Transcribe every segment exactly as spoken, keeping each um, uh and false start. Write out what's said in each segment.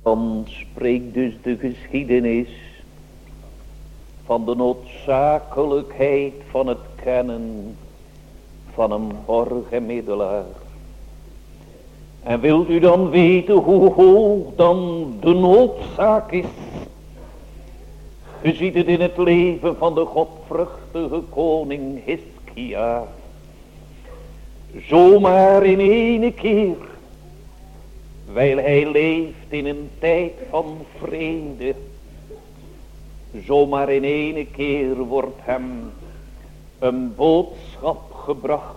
Dan spreekt dus de geschiedenis van de noodzakelijkheid van het kennen van een borgenmiddelaar. En wilt u dan weten hoe hoog dan de noodzaak is? Je ziet het in het leven van de godvruchtige koning Hiskia. Zomaar in ene keer, wijl hij leeft in een tijd van vrede, zomaar in ene keer wordt hem een boodschap gebracht.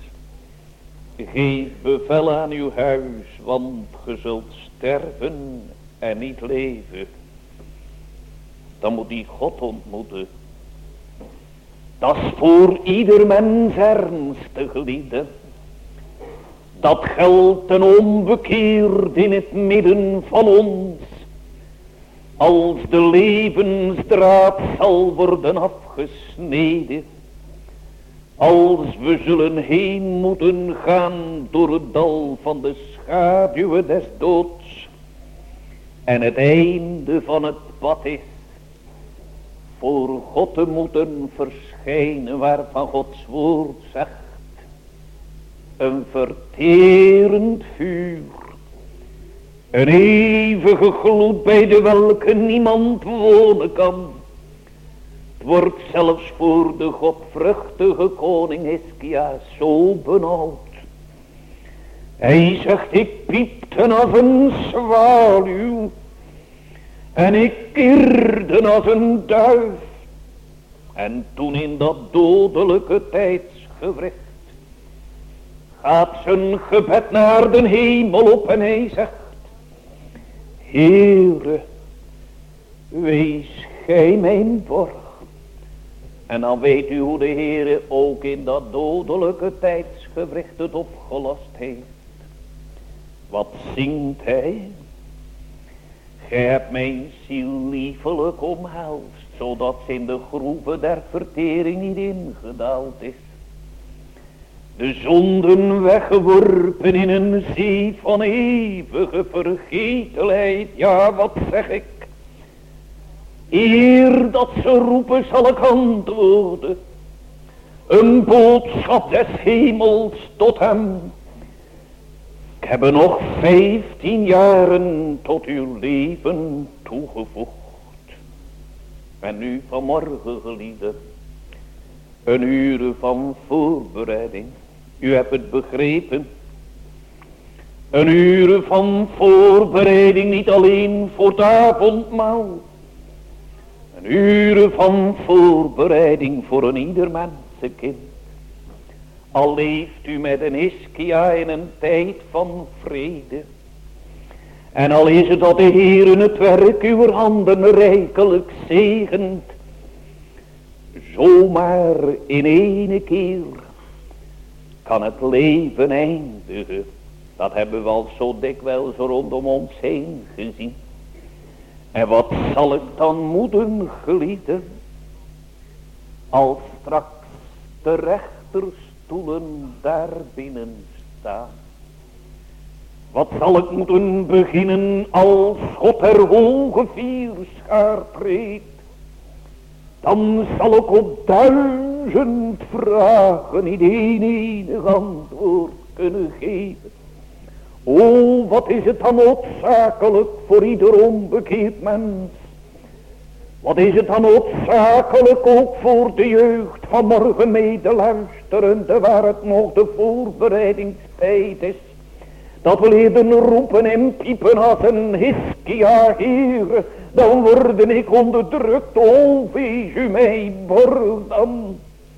Geef bevel aan uw huis, want ge zult sterven en niet leven. Dan moet die God ontmoeten. Dat is voor ieder mens ernstige lieden. Dat geldt ten onbekeerd in het midden van ons. Als de levensdraad zal worden afgesneden. Als we zullen heen moeten gaan door het dal van de schaduwen des doods. En het einde van het pad is voor God te moeten verschijnen, waarvan Gods woord zegt. Een verterend vuur. Een eeuwige gloed bij de welke niemand wonen kan. Het wordt zelfs voor de godvruchtige koning Hiskia zo benauwd. Hij zegt, ik piepte als een zwaluw. En ik kirde als een duif. En toen in dat dodelijke tijdsgewricht gaat zijn gebed naar de hemel op en hij zegt, Heere, wees gij mijn borg. En dan weet u hoe de Heere ook in dat dodelijke tijdsgewricht het opgelost heeft. Wat zingt hij? Gij hebt mijn ziel liefelijk omhelst, zodat ze in de groeven der vertering niet ingedaald is. De zonden weggeworpen in een zee van eeuwige vergetelheid. Ja, wat zeg ik? Eer dat ze roepen zal ik antwoorden. Een boodschap des hemels tot hem. Ik heb er nog vijftien jaren tot uw leven toegevoegd. En nu vanmorgen, gelieden, een uur van voorbereiding. U hebt het begrepen. Een uur van voorbereiding, niet alleen voor het avondmaal. Een uur van voorbereiding voor een ieder mensenkind. Al leeft u met een Hiskia in een tijd van vrede. En al is het dat de Heer het werk uw handen rijkelijk zegent. Zomaar in ene keer kan het leven eindigen. Dat hebben we al zo dikwijls rondom ons heen gezien. En wat zal ik dan moeten, gelieden, als straks de rechterstoelen daar binnen staan? Wat zal ik moeten beginnen als God er hoge vierschaar treedt? Dan zal ik op duizend vragen niet één enig antwoord kunnen geven. O, wat is het dan noodzakelijk voor ieder onbekeerd mens? Wat is het dan noodzakelijk ook voor de jeugd van morgen medeluisterende, waar het nog de voorbereidingstijd is? Dat we leren roepen en piepen als een Hiskia, Heere, dan word ik onderdrukt, o wees u mij borg dan.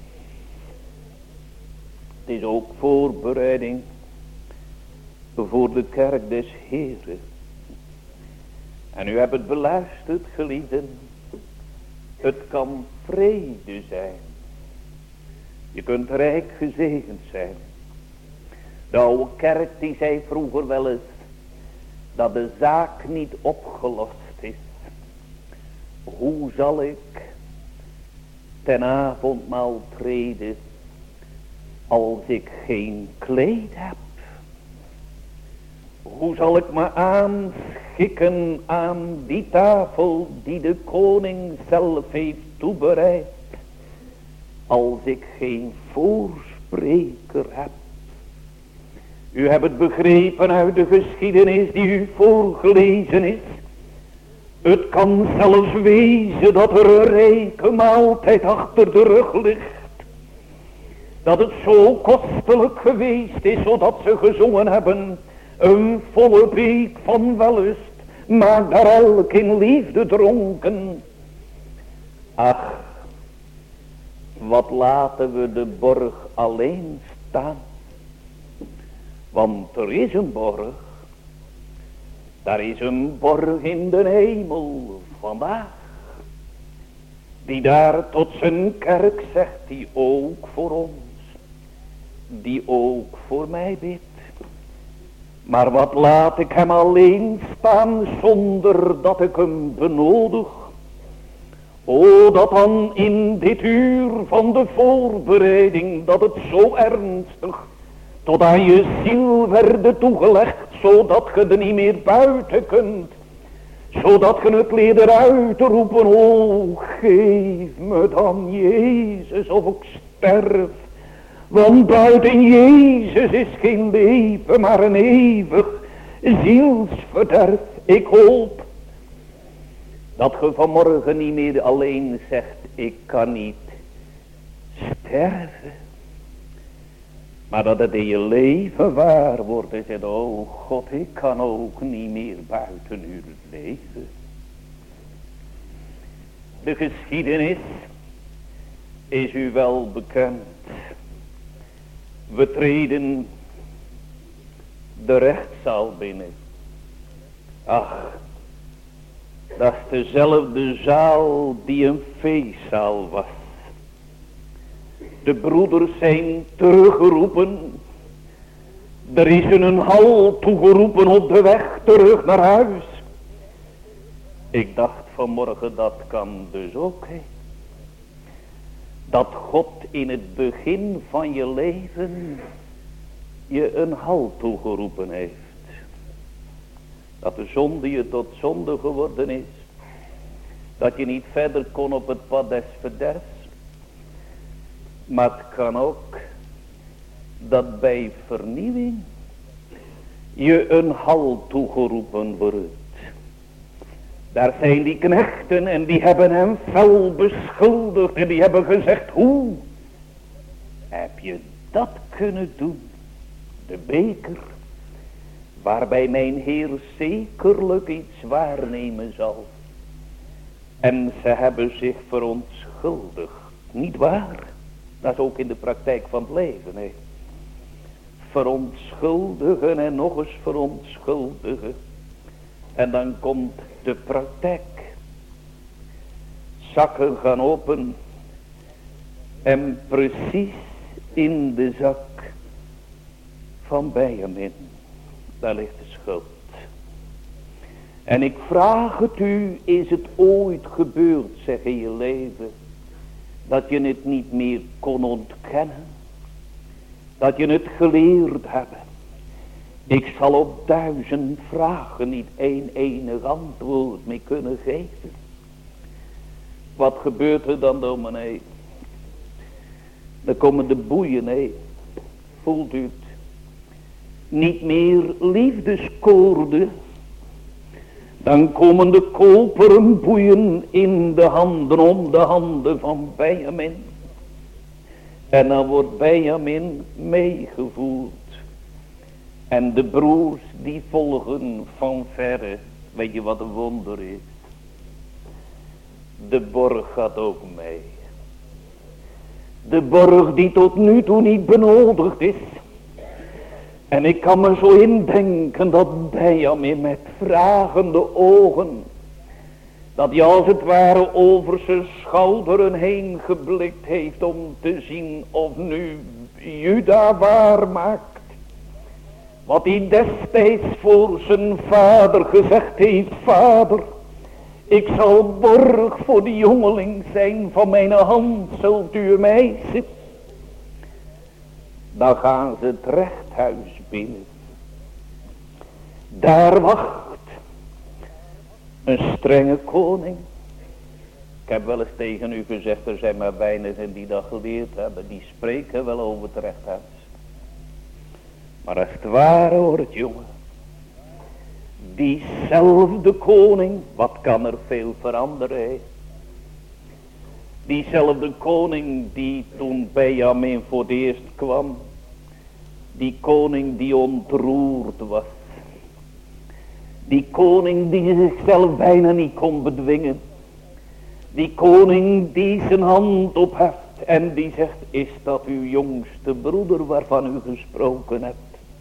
Het is ook voorbereiding voor de kerk des Heeren. En u hebt het beluisterd, gelieden. Het kan vrede zijn. Je kunt rijk gezegend zijn. De oude kerk die zei vroeger wel eens dat de zaak niet opgelost is. Hoe zal ik ten avondmaal treden als ik geen kleed heb? Hoe zal ik me aanschikken aan die tafel die de koning zelf heeft toebereid, als ik geen voorspreker heb? U hebt het begrepen uit de geschiedenis die u voorgelezen is. Het kan zelfs wezen dat er een rijke maaltijd achter de rug ligt. Dat het zo kostelijk geweest is, zodat ze gezongen hebben: een volle beek van wellust, maak daar elk in liefde dronken. Ach, wat laten we de borg alleen staan. Want er is een borg. Daar is een borg in de hemel vandaag. Die daar tot zijn kerk zegt, die ook voor ons, die ook voor mij bidt. Maar wat laat ik hem alleen staan zonder dat ik hem benodig. O, dat dan in dit uur van de voorbereiding, dat het zo ernstig tot aan je ziel werd toegelegd, zodat je er niet meer buiten kunt. Zodat je het leert uit te roepen: o, geef me dan Jezus of ik sterf. Want buiten Jezus is geen leven, maar een eeuwig zielsverderf. Ik hoop dat je vanmorgen niet meer alleen zegt: ik kan niet sterven. Maar dat het in je leven waar wordt en zegt: oh God, ik kan ook niet meer buiten u leven. De geschiedenis is u wel bekend. We treden de rechtszaal binnen. Ach, dat is dezelfde zaal die een feestzaal was. De broeders zijn teruggeroepen. Er is een hal toegeroepen op de weg terug naar huis. Ik dacht vanmorgen, dat kan dus ook. He. Dat God in het begin van je leven je een hal toegeroepen heeft. Dat de zonde je tot zonde geworden is. Dat je niet verder kon op het pad des verderfs. Maar het kan ook dat bij vernieuwing je een hal toegeroepen wordt. Daar zijn die knechten en die hebben hem fel beschuldigd en die hebben gezegd: hoe heb je dat kunnen doen? De beker waarbij mijn Heer zekerlijk iets waarnemen zal. En ze hebben zich verontschuldigd, niet waar? Dat is ook in de praktijk van het leven. Hè. Verontschuldigen en nog eens verontschuldigen. En dan komt de praktijk. Zakken gaan open. En precies in de zak van Benjamin. Daar ligt de schuld. En ik vraag het u, is het ooit gebeurd, zeg, in je leven, dat je het niet meer kon ontkennen? Dat je het geleerd hebt? Ik zal op duizend vragen niet één enig antwoord mee kunnen geven. Wat gebeurt er dan, dominee? Dan komen de boeien, hé. Voelt u het? Niet meer liefdeskoorden. Dan komen de koperen boeien in de handen, om de handen van Benjamin. En dan wordt Benjamin meegevoerd. En de broers die volgen van verre. Weet je wat een wonder is? De borg gaat ook mee. De borg die tot nu toe niet benodigd is. En ik kan me zo indenken dat Benjamin met vragende ogen, dat hij als het ware over zijn schouderen heen geblikt heeft om te zien of nu Juda waar maakt. Wat hij destijds voor zijn vader gezegd heeft: vader, ik zal borg voor de jongeling zijn, van mijn hand zult u mij zitten. Dan gaan ze het rechthuis binnen. Daar wacht een strenge koning. Ik heb wel eens tegen u gezegd, er zijn maar weinigen die dat geleerd hebben. Die spreken wel over het rechthuis. Maar als het ware wordt, jongen. Diezelfde koning, wat kan er veel veranderen? Diezelfde koning die toen Benjamin voor het eerst kwam. Die koning die ontroerd was. Die koning die zichzelf bijna niet kon bedwingen. Die koning die zijn hand opheft en die zegt, is dat uw jongste broeder waarvan u gesproken hebt?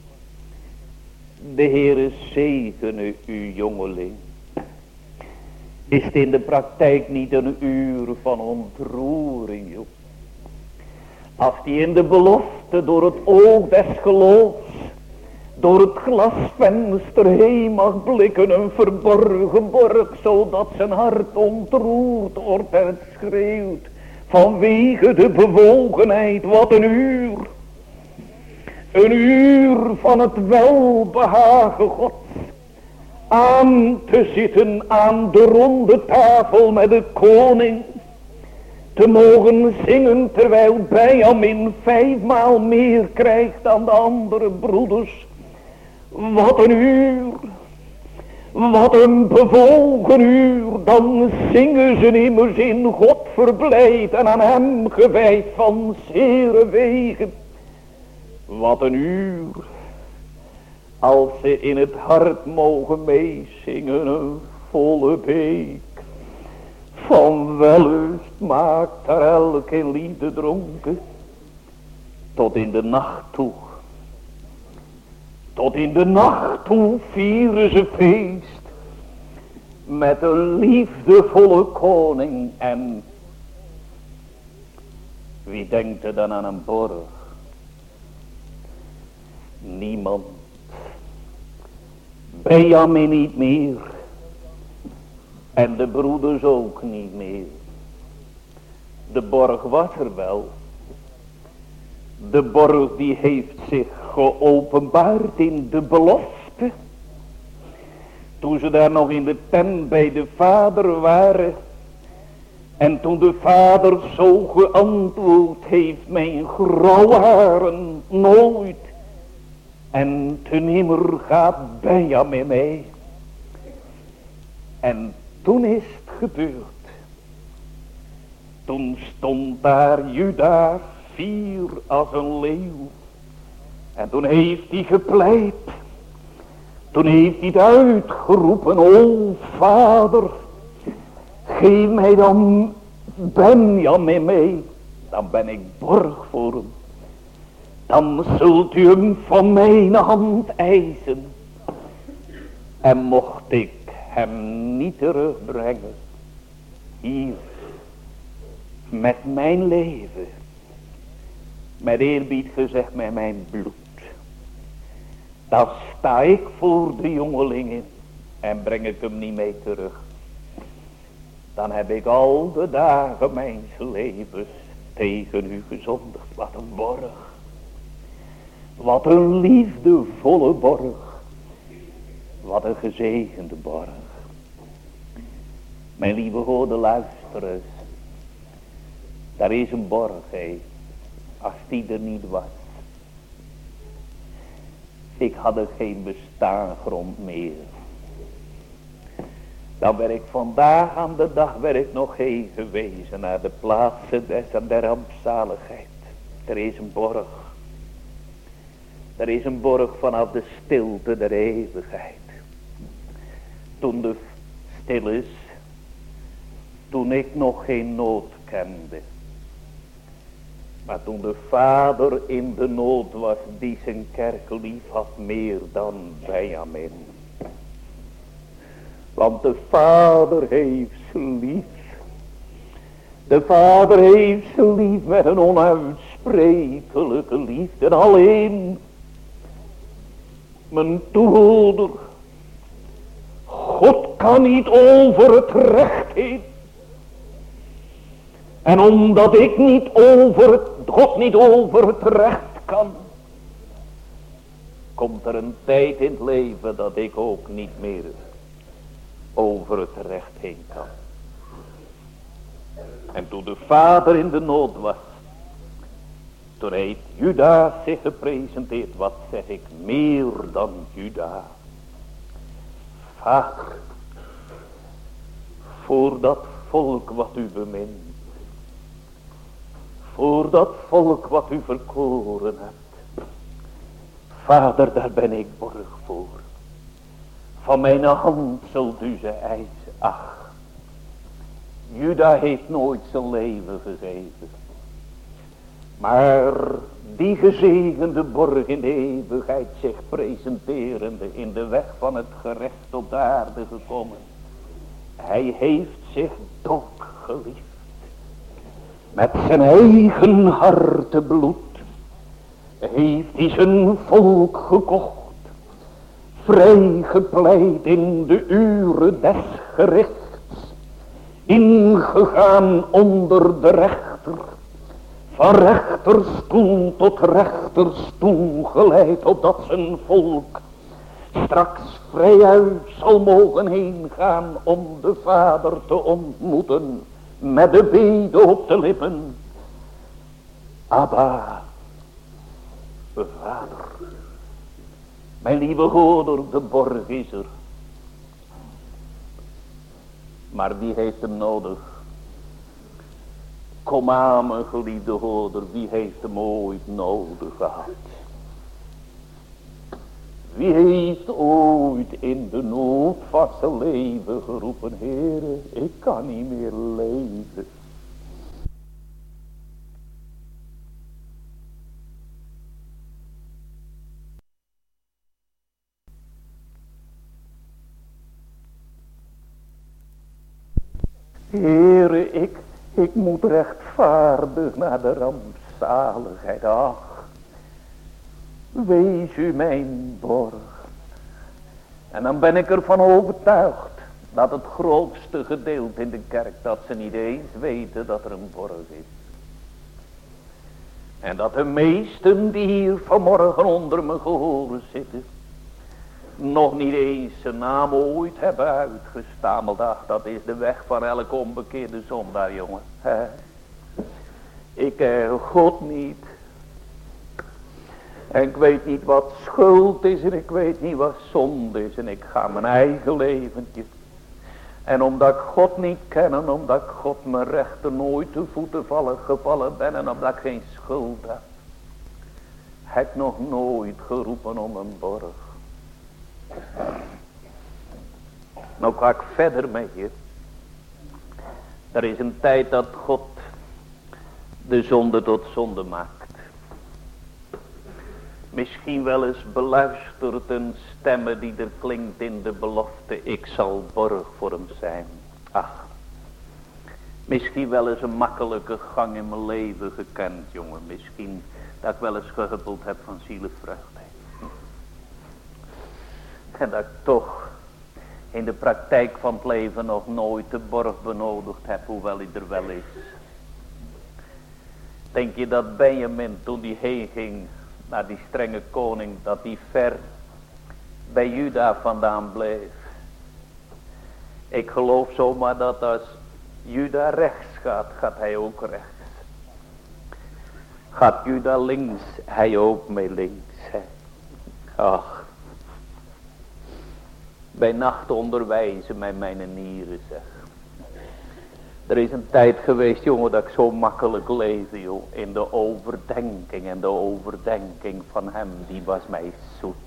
De Heere zegene uw jongeling. Is het in de praktijk niet een uur van ontroering, joh? Als die in de belofte door het oog des geloofs, door het glasvenster heen mag blikken, een verborgen borg, zodat zijn hart ontroerd wordt en het schreeuwt vanwege de bewogenheid. Wat een uur, een uur van het welbehagen Gods, aan te zitten aan de ronde tafel met de koning, te mogen zingen terwijl Benjamin vijfmaal meer krijgt dan de andere broeders. Wat een uur, wat een bewogen uur, dan zingen ze immers in God verblijd en aan hem gewijd van zere wegen. Wat een uur, als ze in het hart mogen meezingen, een volle beek van wellust maakt daar elke liefde dronken, tot in de nacht toe. Tot in de nacht toe vieren ze feest met een liefdevolle koning. En wie denkt er dan aan een borg? Niemand. Benjamin niet meer. En de broeders ook niet meer. De borg was er wel. De borg die heeft zich geopenbaard in de belofte. Toen ze daar nog in de tent bij de vader waren. En toen de vader zo geantwoord heeft, mijn grauwe haren nooit. En te nimmer gaat Benjamin mee. En toen is het gebeurd. Toen stond daar Juda fier als een leeuw. En toen heeft hij gepleit. Toen heeft hij het uitgeroepen. O vader, geef mij dan Benjamin mee. Dan ben ik borg voor hem. Dan zult u hem van mijn hand eisen. En mocht ik hem niet terugbrengen. Hier. Met mijn leven. Met eerbied gezegd met mijn bloed. Dan sta ik voor de jongelingen. En breng ik hem niet mee terug. Dan heb ik al de dagen mijns levens tegen u gezondigd. Wat een borg. Wat een liefdevolle borg. Wat een gezegende borg. Mijn lieve goede luisterers. Daar is een borg, hé. Als die er niet was. Ik had er geen bestaangrond meer. Dan werd ik vandaag aan de dag werd ik nog heen gewezen naar de plaatsen des en der rampzaligheid. Er is een borg. Er is een borg vanaf de stilte der eeuwigheid. Toen de stil is. Toen ik nog geen nood kende. Maar toen de vader in de nood was die zijn kerk lief had meer dan Benjamin. Want de vader heeft ze lief. De vader heeft ze lief met een onuitsprekelijke liefde. En alleen mijn toehoorder. God kan niet over het recht heen. En omdat ik niet over het, God niet over het recht kan. komt er een tijd in het leven dat ik ook niet meer over het recht heen kan. En toen de vader in de nood was, toen heeft Juda zich gepresenteerd, wat zeg ik, meer dan Juda. Vader, voor dat volk wat u bemint, voor dat volk wat u verkoren hebt, Vader, daar ben ik borg voor. Van mijn hand zult u ze eisen. Ach, Juda heeft nooit zijn leven gegeven. Maar die gezegende borg in de eeuwigheid zich presenterende in de weg van het gerecht op de aarde gekomen. Hij heeft zich dood geliefd. Met zijn eigen hartebloed heeft hij zijn volk gekocht. Vrijgepleit in de uren des gerichts. Ingegaan onder de rechter. Van rechterstoel tot rechterstoel geleid, opdat zijn volk straks vrijuit zal mogen heen gaan om de Vader te ontmoeten, met de bede op de lippen. Abba, Vader, mijn lieve Goder, de borg is er. Maar wie heeft hem nodig? Kom aan, mijn geliefde Goder, wie heeft hem ooit nodig gehad? Wie heeft ooit in de nood van zijn leven geroepen, Heere, ik kan niet meer leven. Heere, ik, ik moet rechtvaardig naar de rampzaligheid. Ach, wees u mijn borg. En dan ben ik ervan overtuigd dat het grootste gedeelte in de kerk, dat ze niet eens weten dat er een borg is. En dat de meesten die hier vanmorgen onder me gehoren zitten, nog niet eens zijn naam ooit hebben uitgestameld. Ach, dat is de weg van elke onbekeerde zondaar, jongen. He. Ik ken God niet. En ik weet niet wat schuld is en ik weet niet wat zonde is. En ik ga mijn eigen leventje. En omdat ik God niet ken en omdat ik God mijn rechter nooit te voeten vallen, gevallen ben en omdat ik geen schuld heb, heb ik nog nooit geroepen om een borg. Nou ga ik verder met je. Er is een tijd dat God de zonde tot zonde maakt. Misschien wel eens beluistert een stemme die er klinkt in de belofte, ik zal borg voor hem zijn. Ach, misschien wel eens een makkelijke gang in mijn leven gekend, jongen. Misschien dat ik wel eens gehuppeld heb van zielevreugde. En dat ik toch in de praktijk van het leven nog nooit de borg benodigd heb, hoewel hij er wel is. Denk je dat Benjamin, toen hij heen ging naar die strenge koning, dat hij ver bij Juda vandaan bleef? Ik geloof zomaar dat als Juda rechts gaat, gaat hij ook rechts. Gaat Juda links, hij ook mee links. Hè? Ach. Bij nacht onderwijzen mij mijn nieren, zeg. Er is een tijd geweest, jongen, dat ik zo makkelijk leefde, joh. In de overdenking en de overdenking van hem, die was mij zoet.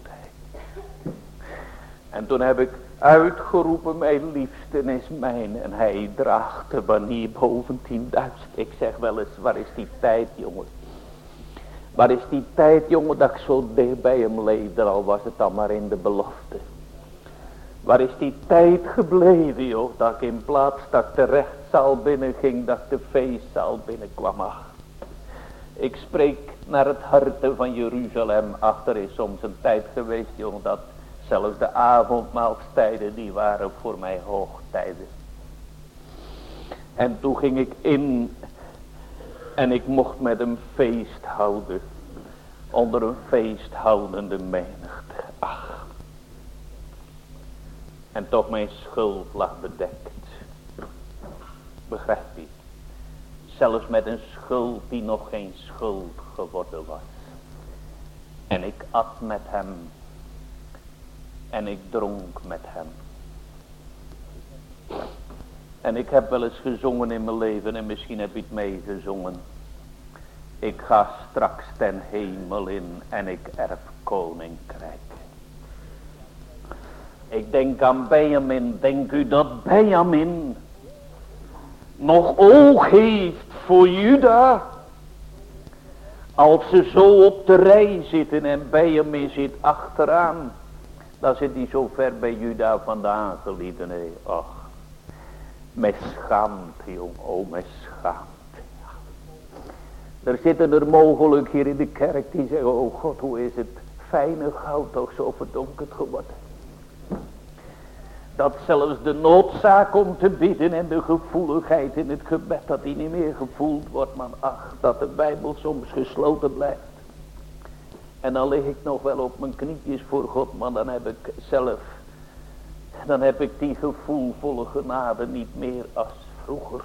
En toen heb ik uitgeroepen, mijn liefste is mijn. En hij draagt de banier boven tienduizend. Ik zeg wel eens, waar is die tijd, jongen? Waar is die tijd, jongen, dat ik zo dicht bij hem leefde, al was het dan maar in de belofte. Waar is die tijd gebleven, joh, dat ik in plaats dat ik de rechtszaal binnenging, dat ik de feestzaal binnenkwam. Ach, ik spreek naar het harte van Jeruzalem. Ach, er is soms een tijd geweest, jongen, dat zelfs de avondmaaltijden, die waren voor mij hoogtijden. En toen ging ik in en ik mocht met hem feest houden. onder een feesthoudende menigte. Ach. En toch mijn schuld lag bedekt. Begrijp je? Zelfs met een schuld die nog geen schuld geworden was. En ik at met hem. En ik dronk met hem. En ik heb wel eens gezongen in mijn leven. En misschien heb je het meegezongen. Ik ga straks ten hemel in. En ik erf koninkrijk. Ik denk aan Benjamin. Denk u dat Benjamin nog oog heeft voor Juda? Als ze zo op de rij zitten en Benjamin zit achteraan. Dan zit hij zo ver bij Juda vandaan gelieden. Nee, ach. Met schaamte, jong. Oh, met schaamte. Er zitten er mogelijk hier in de kerk die zeggen. Oh God, hoe is het fijne goud toch zo verdonkerd geworden. Dat zelfs de noodzaak om te bidden en de gevoeligheid in het gebed dat die niet meer gevoeld wordt. Maar ach, dat de Bijbel soms gesloten blijft. En dan lig ik nog wel op mijn knietjes voor God, maar dan heb ik zelf, dan heb ik die gevoelvolle genade niet meer als vroeger.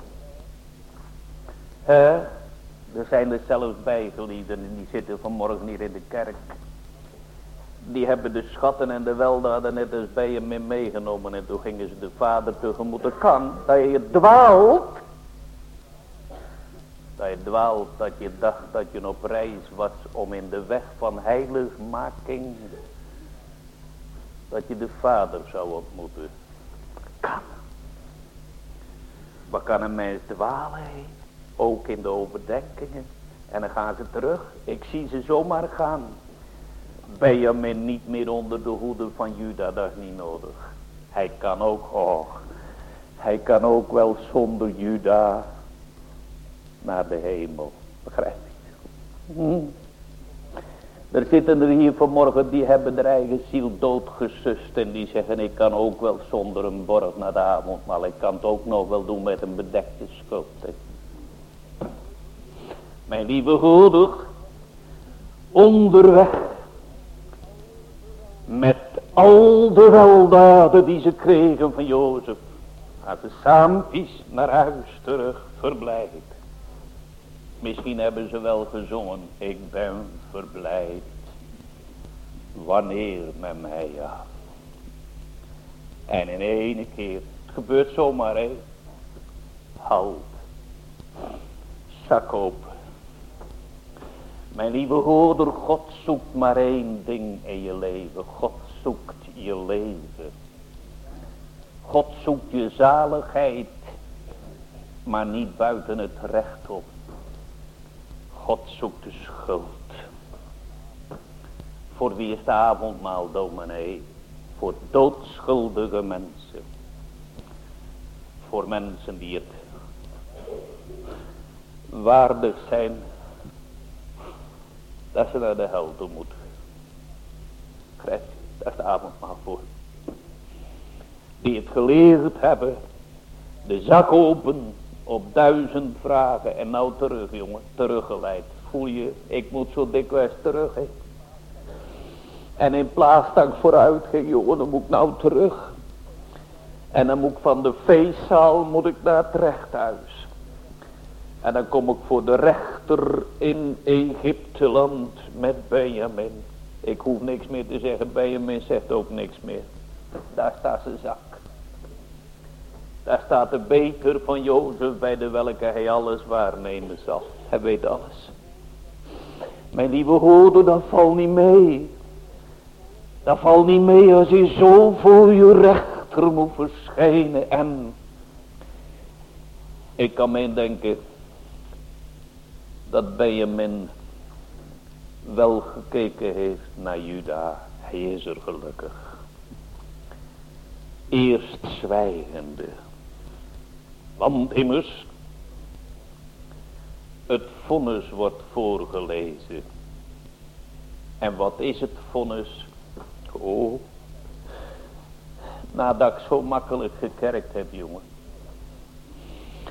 He? Er zijn er zelfs bijgelieden en die zitten vanmorgen hier in de kerk. Die hebben de schatten en de weldaden net als bij hem in meegenomen. En toen gingen ze de vader tegemoet. Het kan dat je dwaalt. Dat je dwaalt, dat je dacht dat je op reis was om in de weg van heiligmaking. Dat je de vader zou ontmoeten. Kan. Wat kan een mens dwalen? Ook in de overdenkingen. En dan gaan ze terug. Ik zie ze zomaar gaan. Benjamin niet meer onder de hoede van Juda, dat is niet nodig. Hij kan ook, oh, hij kan ook wel zonder Juda naar de hemel. Begrijp je? Hm. Er zitten er hier vanmorgen die hebben de eigen ziel doodgesust en die zeggen ik kan ook wel zonder een borg naar de avondmaal. Ik kan het ook nog wel doen met een bedekte schuld. Mijn lieve broeder, onderweg met al de weldaden die ze kregen van Jozef, gaan ze saampjes naar huis terug verblijd. Misschien hebben ze wel gezongen, ik ben verblijd, wanneer met mij ja. En in ene keer, het gebeurt zomaar hé, halt, zak open. Mijn lieve hoorder, God zoekt maar één ding in je leven. God zoekt je leven. God zoekt je zaligheid, maar niet buiten het recht op. God zoekt de schuld. Voor wie is de avondmaal, dominee? Voor doodschuldige mensen. Voor mensen die het waardig zijn dat ze naar de hel toe moeten. Krijg je, daar is de avondmaal voor. Die het geleerd hebben, de zak open op duizend vragen en nou terug, jongen, teruggeleid. Voel je, ik moet zo dikwijls terug, hè. En in plaats dat ik vooruit ging, jongen, dan moet ik nou terug. En dan moet ik van de feestzaal, moet ik naar het rechthuis. En dan kom ik voor de rechter in Egypteland met Benjamin. Ik hoef niks meer te zeggen, Benjamin zegt ook niks meer. Daar staat zijn zak. Daar staat de beker van Jozef bij de welke hij alles waarnemen zal. Hij weet alles. Mijn lieve hoorder, dat valt niet mee. Dat valt niet mee als je zo voor je rechter moet verschijnen. En ik kan me indenken dat Benjamin wel gekeken heeft naar Juda. Hij is er gelukkig. Eerst zwijgende. Want immers, het vonnis wordt voorgelezen. En wat is het vonnis? Oh, nadat ik zo makkelijk gekerkt heb, jongen.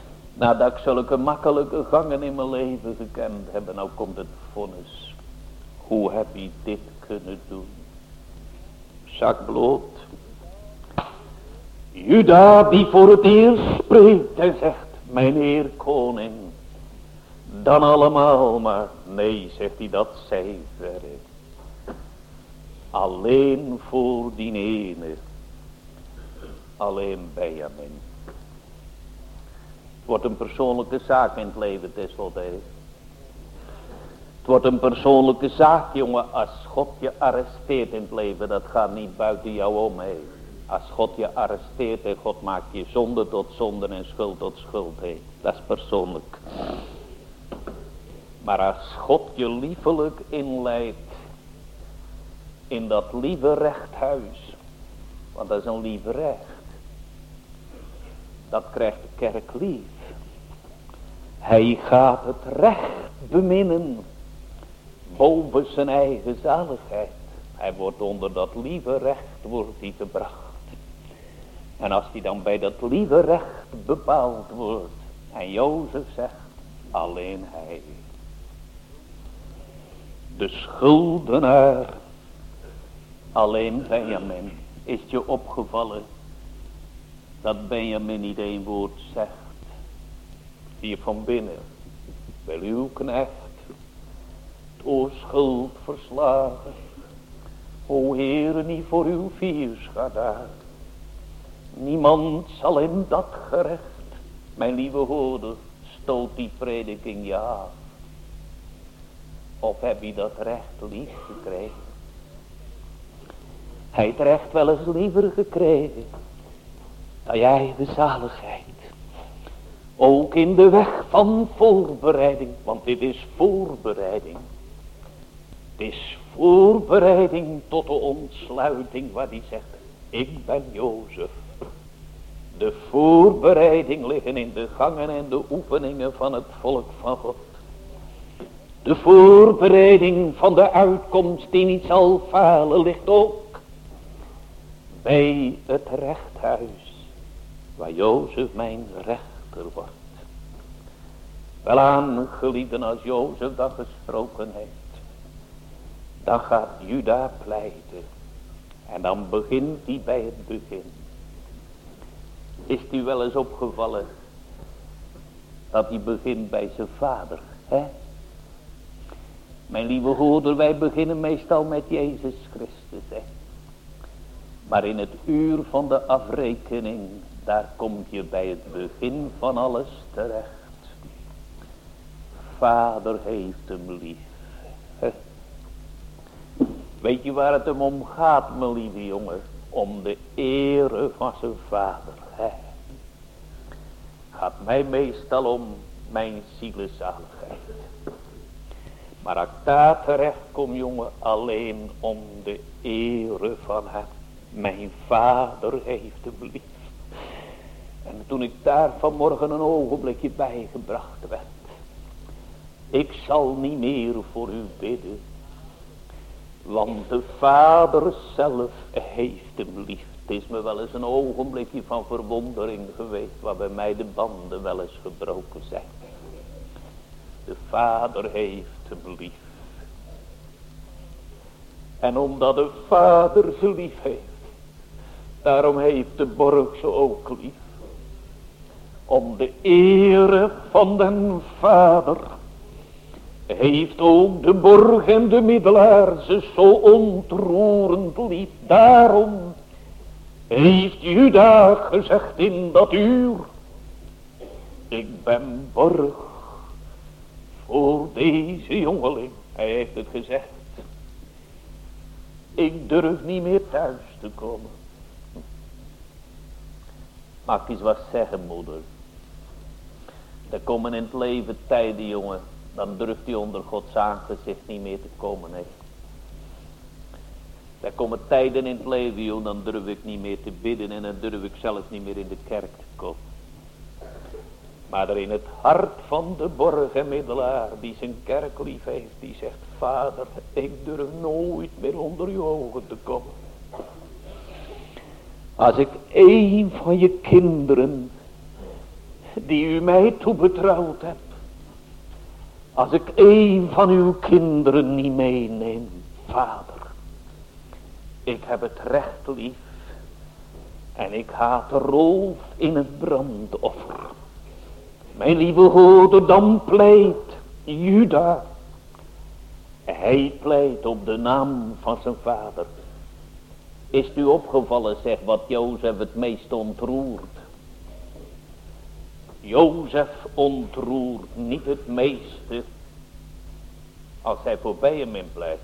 Nadat ik zulke makkelijke gangen in mijn leven gekend heb, nou komt het vonnis. Hoe heb je dit kunnen doen? Zak bloot. Juda die voor het eerst spreekt en zegt, mijn heer koning. Dan allemaal, maar nee, zegt hij, dat zij verre. Alleen voor die ene. Alleen Benjamin. Het wordt een persoonlijke zaak in het leven tenslotte. Het wordt een persoonlijke zaak, jongen, als God je arresteert in het leven. Dat gaat niet buiten jou om, hé. Als God je arresteert en God maakt je zonde tot zonde en schuld tot schuld, hé. Dat is persoonlijk. Maar als God je liefelijk inleidt in dat lieve rechthuis, want dat is een lieve recht, dat krijgt de kerk lief. Hij gaat het recht beminnen boven zijn eigen zaligheid. Hij wordt onder dat lieve recht wordt hij gebracht. En als hij dan bij dat lieve recht bepaald wordt, en Jozef zegt, alleen hij. De schuldenaar, alleen Benjamin. Is het je opgevallen dat Benjamin niet één woord zegt? Hier van binnen, wil uw knecht, o schuld verslagen, o Heere, niet voor uw viers gaat daar. Niemand zal in dat gerecht, mijn lieve hoorder, stoot die prediking ja af. Of heb je dat recht lief gekregen? Hij heeft recht wel eens liever gekregen dan jij de zaligheid. Ook in de weg van voorbereiding, want dit is voorbereiding. Het is voorbereiding tot de ontsluiting waar hij zegt, ik ben Jozef. De voorbereiding liggen in de gangen en de oefeningen van het volk van God. De voorbereiding van de uitkomst die niet zal falen ligt ook bij het rechthuis waar Jozef mijn rechter wordt. Welaan, geliefden, als Jozef dat gesproken heeft, dan gaat Juda pleiten en dan begint hij bij het begin. Is het u wel eens opgevallen dat hij begint bij zijn vader, hè? Mijn lieve hoorder, wij beginnen meestal met Jezus Christus, hè? Maar in het uur van de afrekening, daar kom je bij het begin van alles terecht. Vader heeft hem lief. Hè? Weet je waar het hem om gaat, mijn lieve jongen? Om de ere van zijn vader. Hè? Gaat mij meestal om mijn zielezaligheid. Maar als ik daar terecht kom, jongen, alleen om de ere van hem. Mijn vader heeft hem lief. En toen ik daar vanmorgen een ogenblikje bijgebracht werd. Ik zal niet meer voor u bidden. Want de vader zelf heeft hem lief. Het is me wel eens een ogenblikje van verwondering geweest, waar bij mij de banden wel eens gebroken zijn. De vader heeft hem lief. En omdat de vader ze lief heeft, daarom heeft de borg ze ook lief. Om de ere van den vader heeft ook de borg en de middelaar ze zo ontroerend lief. Daarom heeft Juda gezegd in dat uur, ik ben borg voor deze jongeling. Hij heeft het gezegd. Ik durf niet meer thuis te komen. Mag ik eens wat zeggen, moeder? Er komen in het leven tijden, jongen, dan durft hij onder Gods aangezicht niet meer te komen, hè. Er komen tijden in het leven, jongen, dan durf ik niet meer te bidden en dan durf ik zelfs niet meer in de kerk te komen. Maar er in het hart van de borg en middelaar die zijn kerk lief heeft, die zegt, vader, ik durf nooit meer onder uw ogen te komen. Als ik een van je kinderen, die u mij toebetrouwd hebt, Als ik een van uw kinderen niet meeneem, Vader. Ik heb het recht lief. En ik haat de roof in het brandoffer. Mijn lieve goder, dan pleit Juda. Hij pleit op de naam van zijn vader. Is het u opgevallen, zeg, wat Jozef het meest ontroert? Jozef ontroert niet het meeste als hij voorbij hem in blijft.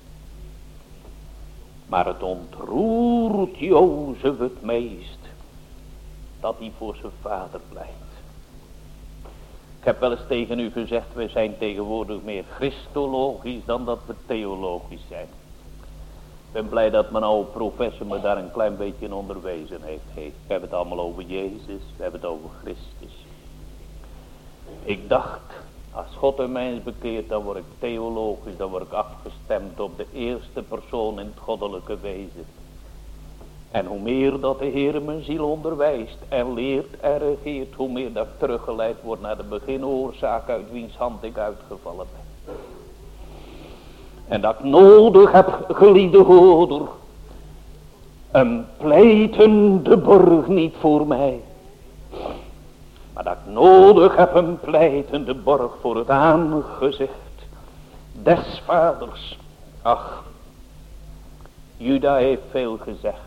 Maar het ontroert Jozef het meest dat hij voor zijn vader blijft. Ik heb wel eens tegen u gezegd, we zijn tegenwoordig meer christologisch dan dat we theologisch zijn. Ik ben blij dat mijn oude professor me daar een klein beetje in onderwezen heeft. Hey, we hebben het allemaal over Jezus, we hebben het over Christus. Ik dacht, als God een mens bekeert, dan word ik theologisch, dan word ik afgestemd op de eerste persoon in het goddelijke wezen. En hoe meer dat de Heer mijn ziel onderwijst en leert en regeert, hoe meer dat ik teruggeleid word naar de beginoorzaak uit wiens hand ik uitgevallen ben. En dat ik nodig heb, geliefde goder, een pleitende borg niet voor mij. Maar dat ik nodig heb een pleitende borg voor het aangezicht des vaders. Ach, Juda heeft veel gezegd.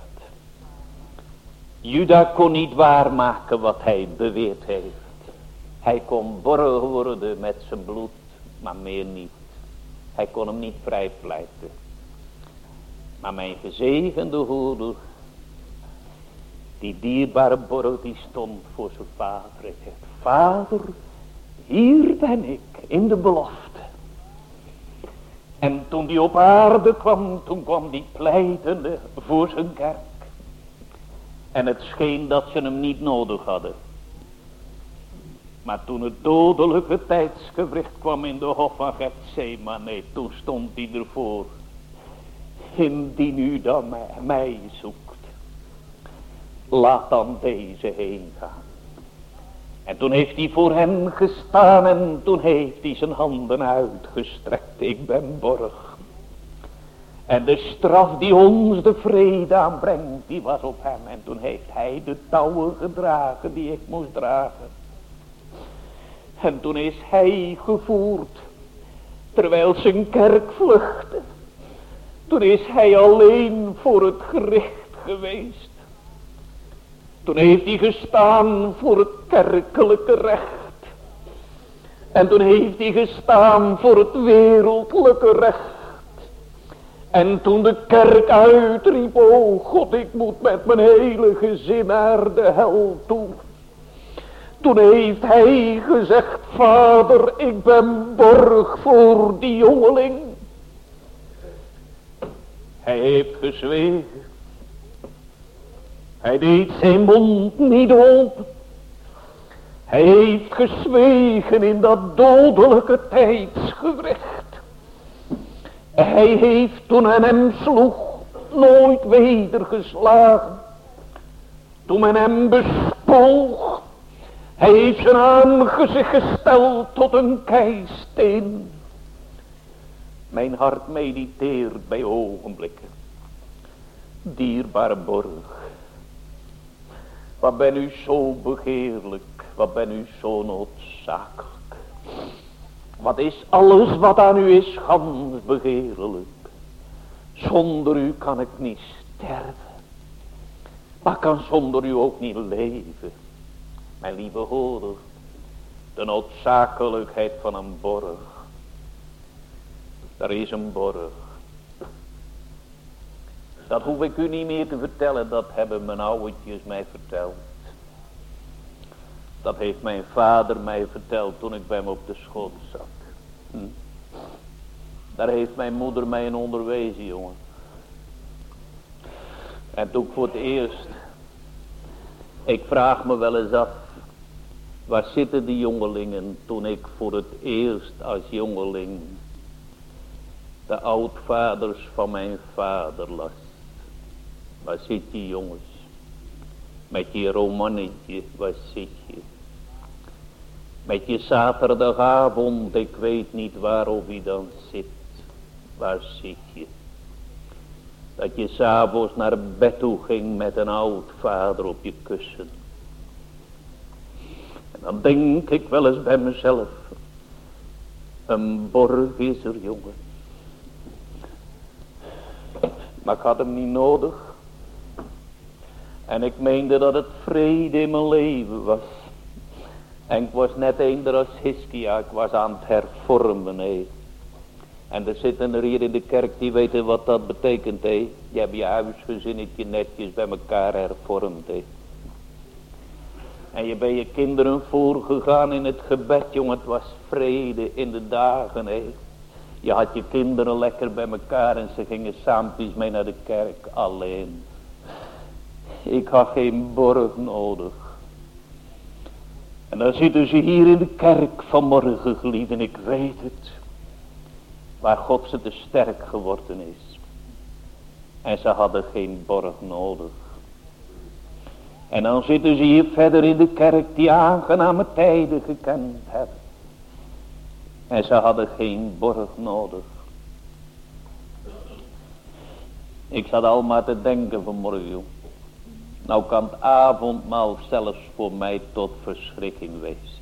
Juda kon niet waarmaken wat hij beweerd heeft. Hij kon borg worden met zijn bloed, maar meer niet. Hij kon hem niet vrijpleiten. Maar mijn gezegende hoeder, die dierbare borg, die stond voor zijn vader. Hij zegt, Vader, hier ben ik in de belofte. En toen die op aarde kwam, toen kwam die pleitende voor zijn kerk. En het scheen dat ze hem niet nodig hadden. Maar toen het dodelijke tijdsgewricht kwam in de hof van Getsemane, toen stond hij ervoor. Indien u dan mij, mij zoekt, laat dan deze heen gaan. En toen heeft hij voor hen gestaan en toen heeft hij zijn handen uitgestrekt. Ik ben borg. En de straf die ons de vrede aanbrengt, die was op hem. En toen heeft hij de touwen gedragen die ik moest dragen. En toen is hij gevoerd, terwijl zijn kerk vluchtte. Toen is hij alleen voor het gericht geweest. Toen heeft hij gestaan voor het kerkelijke recht. En toen heeft hij gestaan voor het wereldlijke recht. En toen de kerk uitriep, o God, ik moet met mijn hele gezin naar de hel toe. Toen heeft hij gezegd, Vader, ik ben borg voor die jongeling. Hij heeft gezwegen. Hij deed zijn mond niet open. Hij heeft gezwegen in dat dodelijke tijdsgewricht. Hij heeft toen men hem sloeg nooit weder geslagen. Toen men hem bespoog. Hij heeft zijn aangezicht gesteld tot een keisteen. Mijn hart mediteert bij ogenblikken. Dierbare borg. Wat ben u zo begeerlijk. Wat ben u zo noodzakelijk. Wat is alles wat aan u is gans begeerlijk. Zonder u kan ik niet sterven. Maar kan zonder u ook niet leven. Mijn lieve hoeder. De noodzakelijkheid van een borg. Er is een borg. Dat hoef ik u niet meer te vertellen. Dat hebben mijn ouwetjes mij verteld. Dat heeft mijn vader mij verteld toen ik bij hem op de schoot zat. Hm. Daar heeft mijn moeder mij in onderwezen, jongen. En toen ik voor het eerst. Ik vraag me wel eens af. Waar zitten die jongelingen toen ik voor het eerst als jongeling de oudvaders van mijn vader las. Waar zit je jongens? Met je romannetje, waar zit je? Met je zaterdagavond, ik weet niet waarop je dan zit. Waar zit je? Dat je 's avonds naar bed toe ging met een oud vader op je kussen. En dan denk ik wel eens bij mezelf. Een borg is er, jongen. Maar ik had hem niet nodig. En ik meende dat het vrede in mijn leven was. En ik was net eender als Hiskia. Ik was aan het hervormen, hé. En er zitten er hier in de kerk die weten wat dat betekent, hé. Je hebt je huisgezinnetje netjes bij elkaar hervormd, hé. En je bent je kinderen voorgegaan in het gebed, jongen. Het was vrede in de dagen, hé. Je had je kinderen lekker bij elkaar en ze gingen samen mee naar de kerk alleen. Ik had geen borg nodig. En dan zitten ze hier in de kerk vanmorgen, geliefden, ik weet het. Waar God ze te sterk geworden is. En ze hadden geen borg nodig. En dan zitten ze hier verder in de kerk die aangename tijden gekend hebben. En ze hadden geen borg nodig. Ik zat al maar te denken vanmorgen. Nou kan het avondmaal zelfs voor mij tot verschrikking wezen.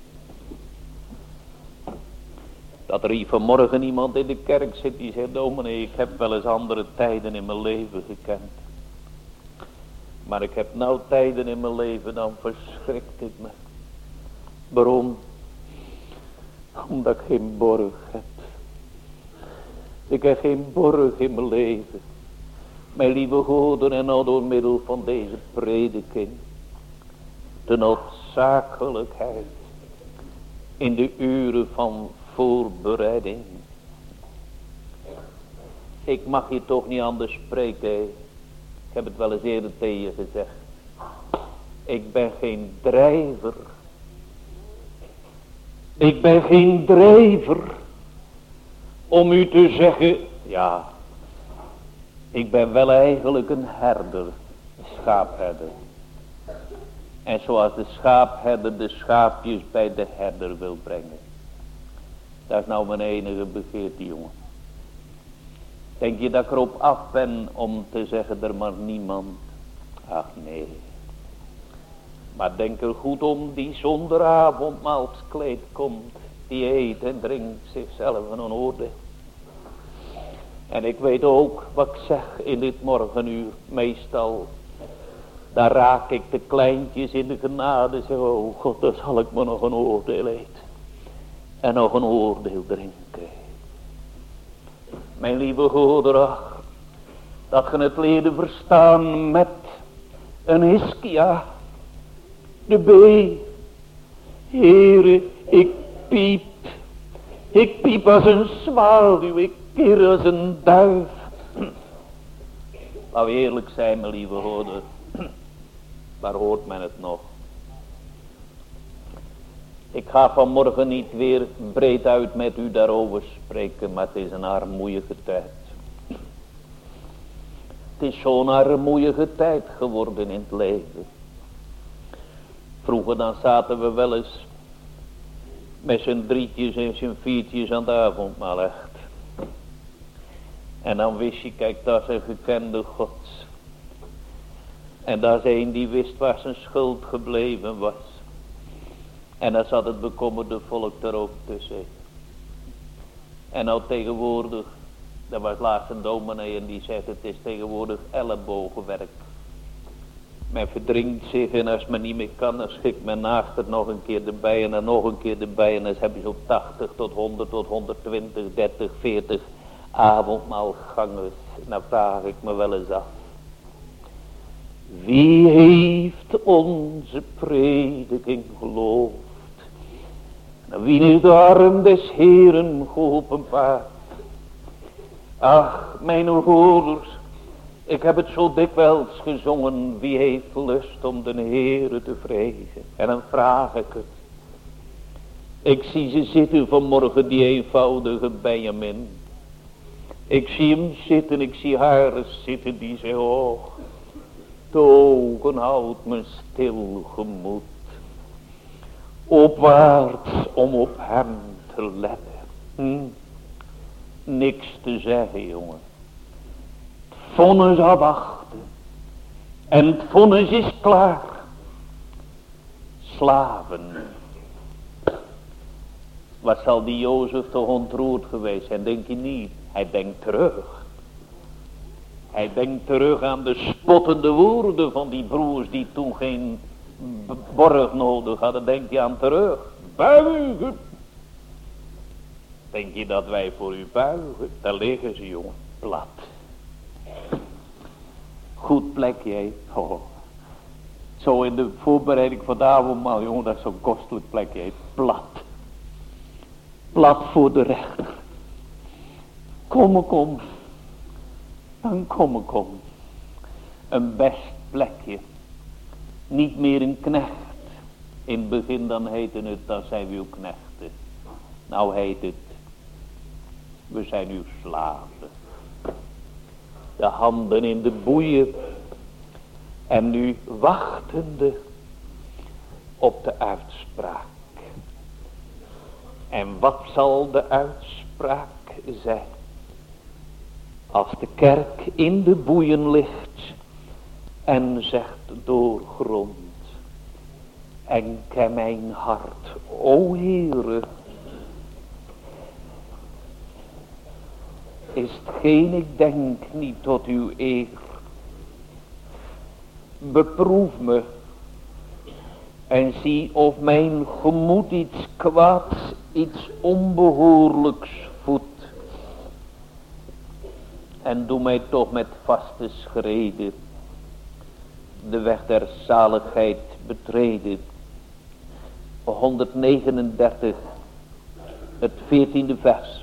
Dat er hier vanmorgen iemand in de kerk zit die zegt, dominee, ik heb wel eens andere tijden in mijn leven gekend. Maar ik heb nou tijden in mijn leven, dan verschrikt ik me. Waarom? Omdat ik geen borg heb. Ik heb geen borg in mijn leven. Mijn lieve goden, en nou door middel van deze prediking. De noodzakelijkheid. In de uren van voorbereiding. Ik mag hier toch niet anders spreken. He. Ik heb het wel eens eerder tegen je gezegd. Ik ben geen drijver. Ik ben geen drijver. Om u te zeggen. Ja. Ik ben wel eigenlijk een herder. Een schaapherder. En zoals de schaapherder de schaapjes bij de herder wil brengen. Dat is nou mijn enige begeerte, jongen. Denk je dat ik erop af ben om te zeggen er maar niemand? Ach nee. Maar denk er goed om die zonder avondmaalskleed komt. Die eet en drinkt zichzelf een oordeel. En ik weet ook wat ik zeg in dit morgenuur. Meestal. Daar raak ik de kleintjes in de genade. Zeg, oh God, dan zal ik me nog een oordeel eten. En nog een oordeel drinken. Mijn lieve goder, ach, dat ge het leerde verstaan met een Hiskia. De B. Heere, ik piep. Ik piep als een zwaluw, ik keer als een duif. Laten we eerlijk zijn, mijn lieve goder. Waar hoort men het nog? Ik ga vanmorgen niet weer breed uit met u daarover spreken, maar het is een armoedige tijd. Het is zo'n armoedige tijd geworden in het leven. Vroeger dan zaten we wel eens met z'n drietjes en z'n viertjes aan de avondmaal echt. En dan wist je, kijk, dat is een gekende God. En dat is een die wist waar zijn schuld gebleven was. En dan zat het bekommerde volk er ook tussen. En nou tegenwoordig, dat was laatst een dominee en die zegt, het is tegenwoordig ellebogenwerk. Men verdrinkt zich en als men niet meer kan, dan schikt men naast het nog een keer erbij en dan nog een keer erbij. En dan heb je zo tachtig tot honderd tot honderdtwintig, dertig, veertig avondmaalgangers. En dan vraag ik me wel eens af. Wie heeft onze prediking geloofd? En wie is de arm des Heeren geopenbaard? Ach, mijn hoorders, ik heb het zo dikwijls gezongen. Wie heeft lust om de Heere te vrezen? En dan vraag ik het. Ik zie ze zitten vanmorgen, die eenvoudige Benjamin. Ik zie hem zitten, ik zie haar zitten die zegt, oh, de ogen houdt mijn stil gemoed. opwaarts om op hem te letten. Hm. Niks te zeggen, jongen. Het vonnis had wachten. En het vonnis is klaar. Slaven. Wat zal die Jozef toch ontroerd geweest zijn, denk je niet? Hij denkt terug. Hij denkt terug aan de spottende woorden van die broers die toen geen borg nodig hadden. Denk je aan terug. Buigen. Denk je dat wij voor u buigen? Daar liggen ze, jongen, plat. Goed plekje, oh. Zo in de voorbereiding van de avondmaal, jongen, dat is zo'n kostelijk plekje, plat. Plat voor de rechter. Kom, kom. Dan kom, kom. Een best plekje. Niet meer een knecht. In het begin dan heette het, dan zijn we uw knechten. Nou heet het, we zijn uw slaven. De handen in de boeien. En nu wachtende op de uitspraak. En wat zal de uitspraak zijn? Als de kerk in de boeien ligt en zegt doorgrond. En ken mijn hart, o Heere. Is hetgeen ik denk niet tot uw eer. Beproef me. En zie of mijn gemoed iets kwaads, iets onbehoorlijks voedt. En doe mij toch met vaste schreden de weg der zaligheid betreden. honderdnegenendertig, het veertiende vers.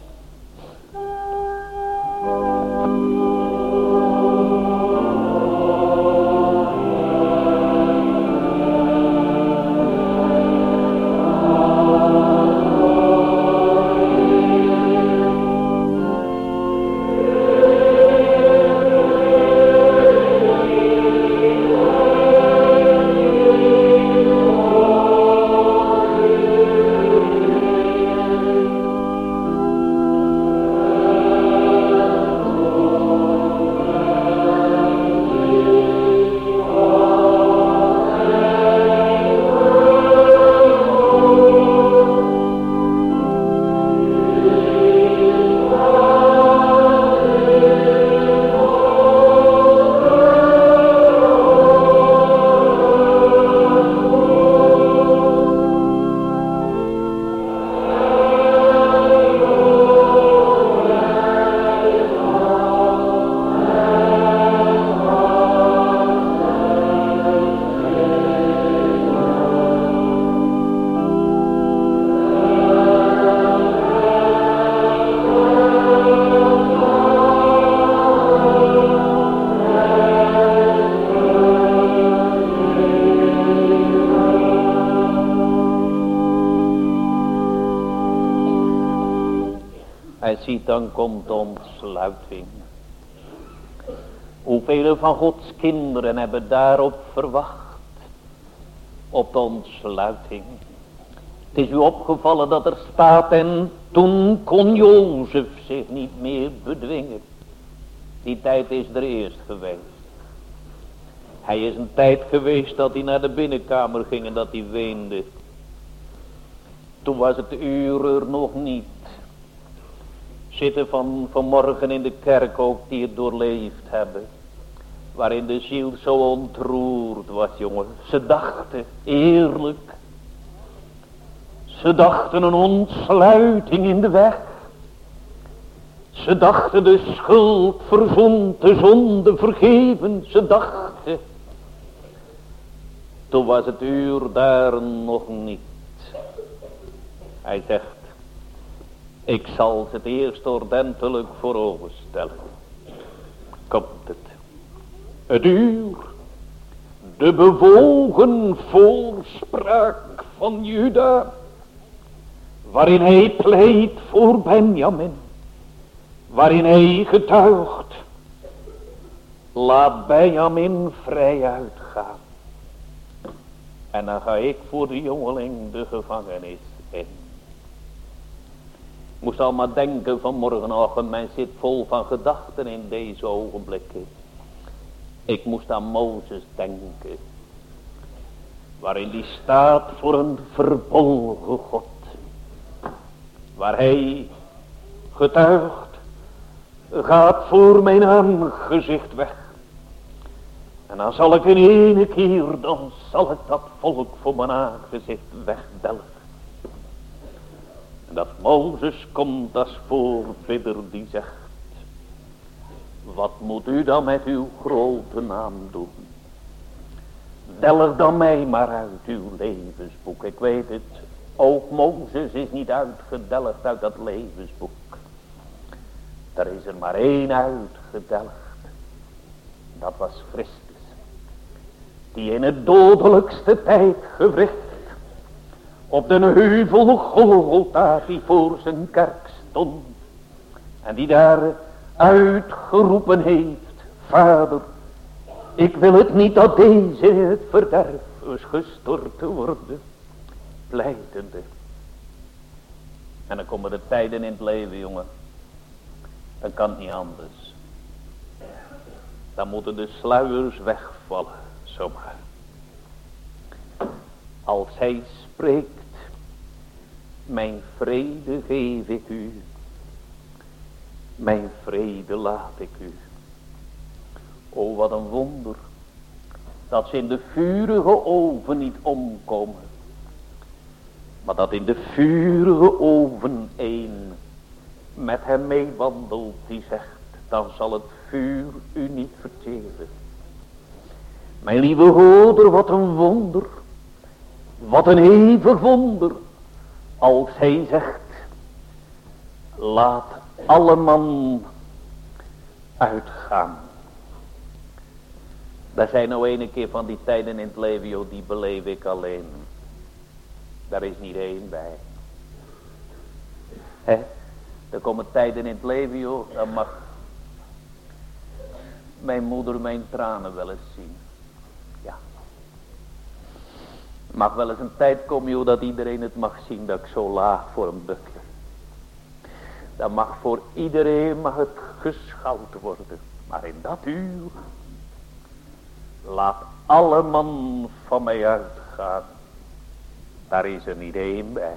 Dan komt de ontsluiting. Hoeveel van Gods kinderen hebben daarop verwacht? Op de ontsluiting. Het is u opgevallen dat er staat en toen kon Jozef zich niet meer bedwingen. Die tijd is er eerst geweest. Hij is een tijd geweest dat hij naar de binnenkamer ging en dat hij weende. Toen was het uur er nog niet. Zitten van vanmorgen in de kerk ook die het doorleefd hebben. Waarin de ziel zo ontroerd was, jongen. Ze dachten, eerlijk. Ze dachten een ontsluiting in de weg. Ze dachten de schuld verzond, de zonde vergeven. Ze dachten. Toen was het uur daar nog niet. Hij zegt. Ik zal het eerst ordentelijk voor ogen stellen. Komt het. Het uur. De bewogen voorspraak van Juda. Waarin hij pleit voor Benjamin. Waarin hij getuigt. Laat Benjamin vrij uitgaan. En dan ga ik voor de jongeling de gevangenis in. Ik moest al maar denken vanmorgen, och, een mens zit vol van gedachten in deze ogenblikken. Ik moest aan Mozes denken. Waarin die staat voor een verbolgen God. Waar hij getuigt, gaat voor mijn aangezicht weg. En dan zal ik in ene keer, dan zal ik dat volk voor mijn aangezicht wegdelgen. En dat Mozes komt als voorbidder die zegt, wat moet u dan met uw grote naam doen? Delg dan mij maar uit uw levensboek. Ik weet het, ook Mozes is niet uitgedelgd uit dat levensboek. Er is er maar één uitgedelgd. Dat was Christus. Die in het dodelijkste tijdgewricht op de heuvel Golgotha die voor zijn kerk stond. En die daar uitgeroepen heeft, Vader, ik wil het niet dat deze in het verderf is gestort te worden, pleitende. En dan komen de tijden in het leven, jongen. Dat kan niet anders. Dan moeten de sluiers wegvallen, zomaar. Als hij spreekt, mijn vrede geef ik u, mijn vrede laat ik u. O, wat een wonder, dat ze in de vurige oven niet omkomen, maar dat in de vurige oven één met hem meewandelt die zegt, dan zal het vuur u niet verteren. Mijn lieve hoeder, wat een wonder, wat een eeuwig wonder, als hij zegt, laat alle man uitgaan. Daar zijn nou ene keer van die tijden in het leven, joh, die beleef ik alleen. Daar is niet één bij. Hè? Er komen tijden in het leven, joh, dan mag mijn moeder mijn tranen wel eens zien. Ja. Mag wel eens een tijd komen, joh, dat iedereen het mag zien dat ik zo laag voor hem bukte. Dan mag voor iedereen mag het geschouwd worden. Maar in dat uur, laat alle man van mij uitgaan. Daar is er niet één bij.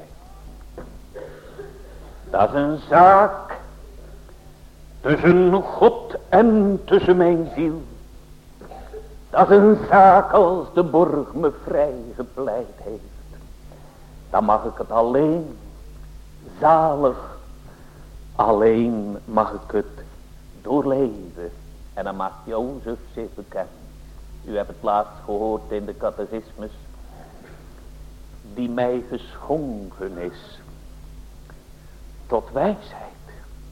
Dat is een zaak tussen God en tussen mijn ziel. Dat is een zaak als de borg me vrij gepleit heeft. Dan mag ik het alleen, zalig, alleen mag ik het doorleven. En dan mag Jozef zich bekennen. U hebt het laatst gehoord in de catechismus. Die mij geschonken is. Tot wijsheid.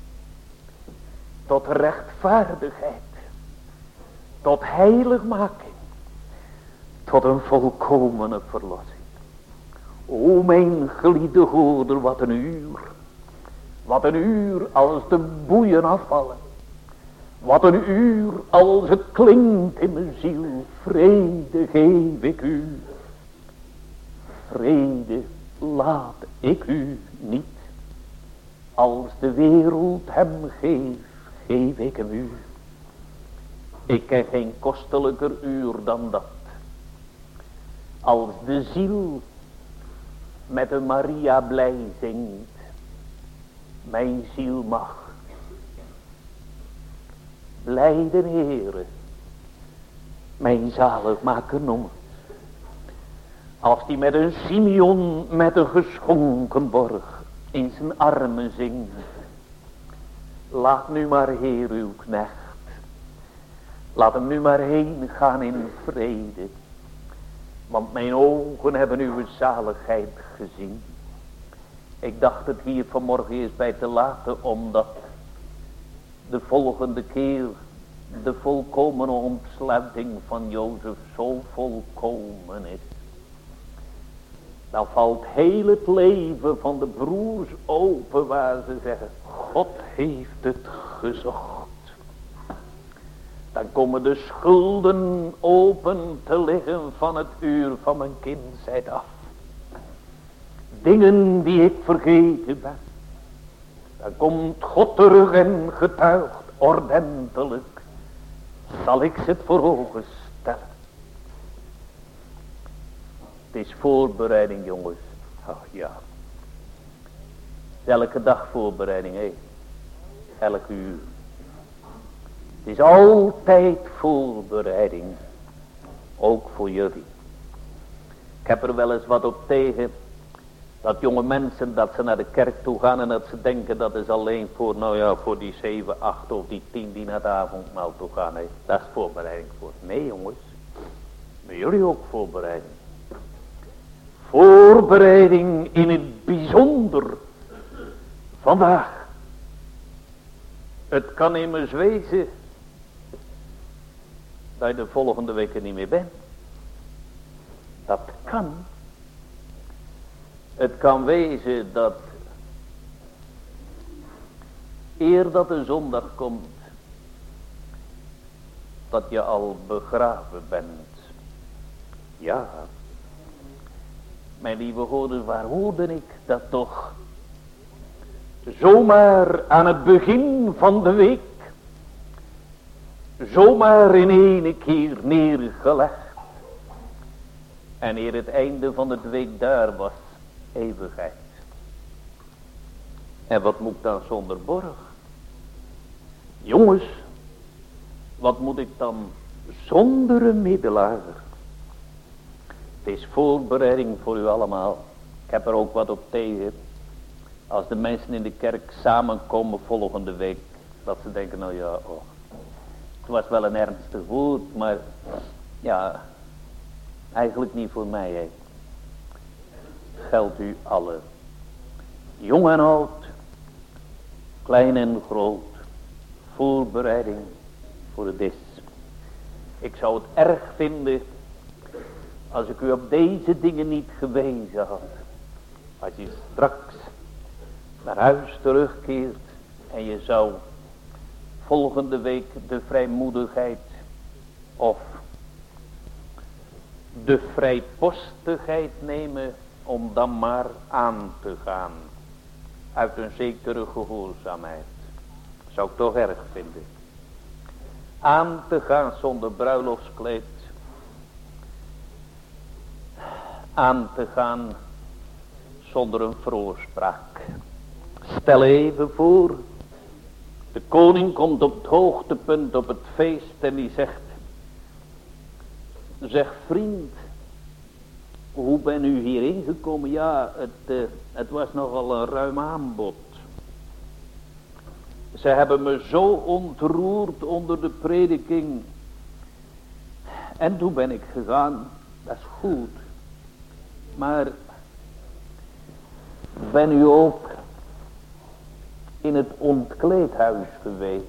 Tot rechtvaardigheid. Tot heiligmaking. Tot een volkomene verlossing. O mijn geliefde hoeder, wat een uur. Wat een uur als de boeien afvallen. Wat een uur als het klinkt in mijn ziel. Vrede geef ik u. Vrede laat ik u niet. Als de wereld hem geeft, geef ik hem u. Ik ken geen kostelijker uur dan dat. Als de ziel met een Maria blij zingt. Mijn ziel mag blijden Heere, mijn zaligmaker noemen. Als die met een Simeon met een geschonken borg in zijn armen zingt. Laat nu maar Heer uw knecht. Laat hem nu maar heen gaan in vrede. Want mijn ogen hebben uw zaligheid gezien. Ik dacht het hier vanmorgen eens bij te laten, omdat de volgende keer de volkomene ontsluiting van Jozef zo volkomen is. Dan valt heel het leven van de broers open waar ze zeggen, God heeft het gezocht. Dan komen de schulden open te liggen van het uur van mijn kindsheid af. Dingen die ik vergeten ben. Dan komt God terug en getuigt ordentelijk. Zal ik ze het voor ogen stellen. Het is voorbereiding, jongens. Ach ja. Elke dag voorbereiding, hé. Elke uur. Het is altijd voorbereiding. Ook voor jullie. Ik heb er wel eens wat op tegen. Dat jonge mensen, dat ze naar de kerk toe gaan en dat ze denken dat is alleen voor, nou ja, voor die zeven, acht of die tien die naar het avondmaal toe gaan. Hè. Dat is voorbereiding voor. Nee jongens, maar jullie ook voorbereiding. Voorbereiding in het bijzonder. Vandaag. Het kan immers wezen dat je de volgende weken niet meer bent. Dat kan. Het kan wezen dat eer dat de zondag komt, dat je al begraven bent. Ja, mijn lieve hoorders, waar hoorde ik dat toch? Zomaar aan het begin van de week, zomaar in ene keer neergelegd. En eer het einde van het week daar was, eeuwigheid. En wat moet ik dan zonder borg? Jongens, wat moet ik dan zonder een middelaar? Het is voorbereiding voor u allemaal. Ik heb er ook wat op tegen. Als de mensen in de kerk samenkomen volgende week, dat ze denken, nou ja, oh, het was wel een ernstig woord, maar ja, eigenlijk niet voor mij, hè. Geldt u allen, jong en oud, klein en groot, voorbereiding voor het is. Ik zou het erg vinden als ik u op deze dingen niet gewezen had. Als je straks naar huis terugkeert en je zou volgende week de vrijmoedigheid of de vrijpostigheid nemen om dan maar aan te gaan. Uit een zekere gehoorzaamheid. Zou ik toch erg vinden. Aan te gaan zonder bruiloftskleed. Aan te gaan zonder een voorspraak. Stel even voor. De koning komt op het hoogtepunt op het feest en die zegt. Zeg vriend. Hoe ben u hierin gekomen? Ja, het, uh, het was nogal een ruim aanbod. Ze hebben me zo ontroerd onder de prediking. En toen ben ik gegaan. Dat is goed. Maar ben u ook in het ontkleedhuis geweest?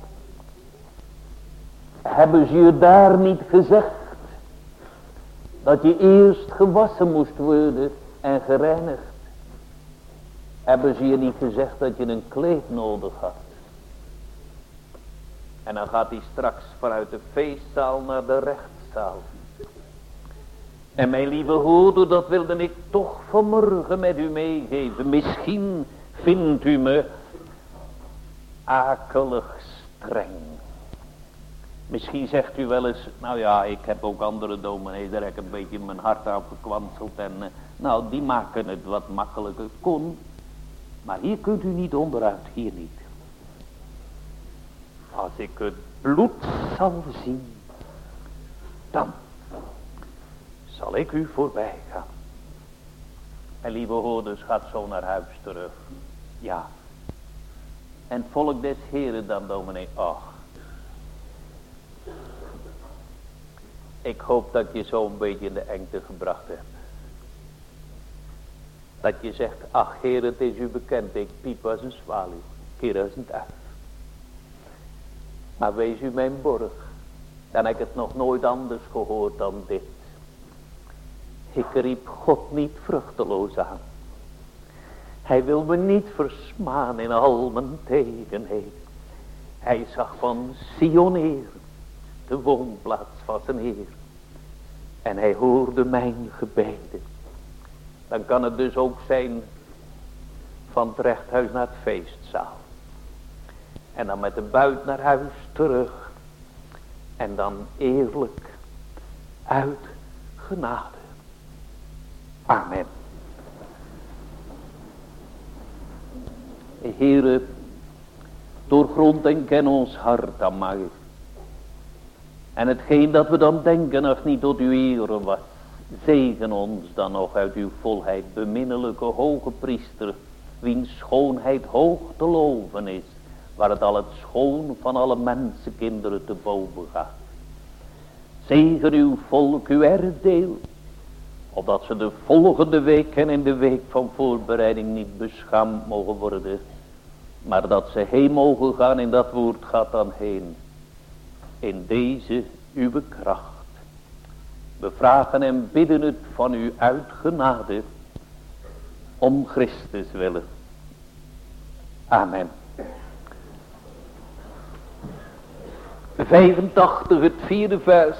Hebben ze je daar niet gezegd dat je eerst gewassen moest worden en gereinigd? Hebben ze je niet gezegd dat je een kleed nodig had? En dan gaat hij straks vanuit de feestzaal naar de rechtszaal. En mijn lieve hoorder, dat wilde ik toch vanmorgen met u meegeven. Misschien vindt u me akelig streng. Misschien zegt u wel eens, nou ja, ik heb ook andere dominees, daar heb ik een beetje mijn hart aan verkwanseld. En uh, nou, die maken het wat makkelijker. Kon, maar hier kunt u niet onderuit, hier niet. Als ik het bloed zal zien, dan zal ik u voorbij gaan. En lieve hoorders, gaat zo naar huis terug. Ja. En het volk des Heren dan, dominee, ach. Ik hoop dat je zo een beetje in de engte gebracht hebt. Dat je zegt, ach Heer, het is u bekend, ik piep als een zwaluw, keer als een duif. Maar wees u mijn borg, dan heb ik het nog nooit anders gehoord dan dit. Ik riep God niet vruchteloos aan. Hij wil me niet versmaan in al mijn tegenheden. Hij zag van Sion neer de woonplaats van zijn Heer. En hij hoorde mijn gebeden. Dan kan het dus ook zijn van het rechthuis naar het feestzaal. En dan met de buit naar huis terug. En dan eerlijk uit genade. Amen. Heere, doorgrond en ken ons hart aan mij. En hetgeen dat we dan denken als niet tot uw ere was. Zegen ons dan nog uit uw volheid, beminnelijke hoge priester, wiens schoonheid hoog te loven is, waar het al het schoon van alle mensenkinderen te boven gaat. Zegen uw volk, uw erfdeel, opdat ze de volgende week en in de week van voorbereiding niet beschaamd mogen worden, maar dat ze heen mogen gaan, in dat woord gaat dan heen, in deze uw kracht. We vragen en bidden het van u uit genade, om Christus willen. Amen. vijfentachtig, het vierde vers.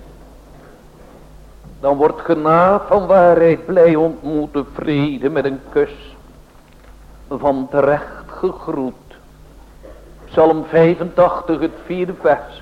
Dan wordt genade van waarheid blij ontmoeten, vrede met een kus van terecht gegroet. Psalm vijfentachtig, het vierde vers.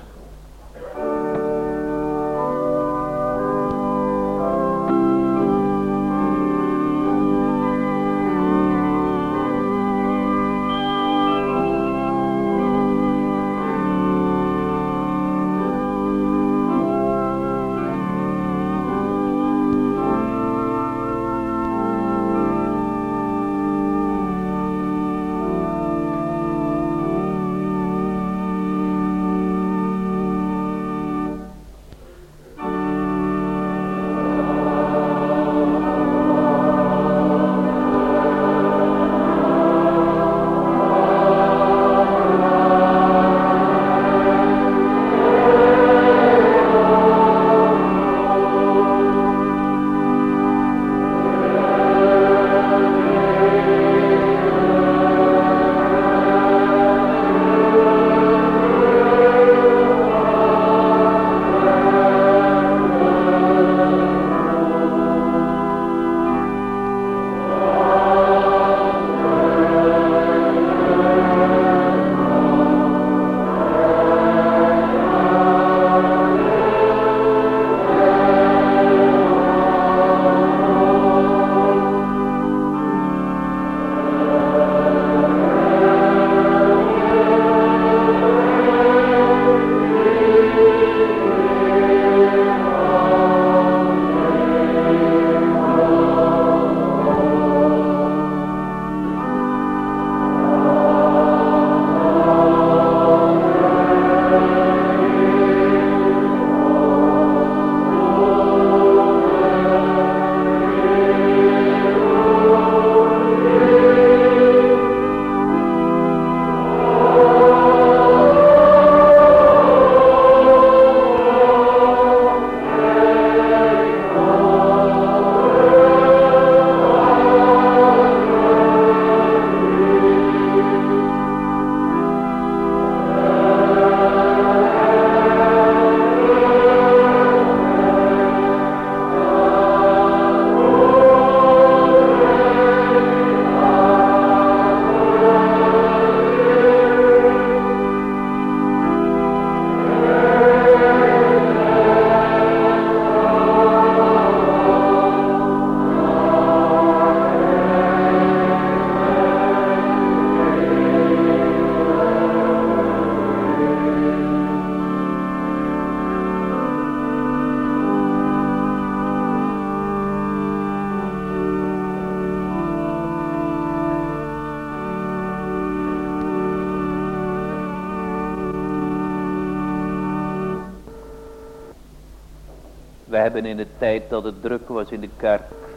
We hebben in de tijd dat het druk was in de kerk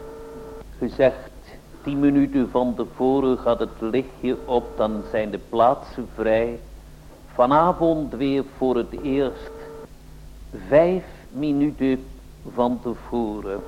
gezegd, tien minuten van tevoren gaat het lichtje op, dan zijn de plaatsen vrij. Vanavond weer voor het eerst, vijf minuten van tevoren.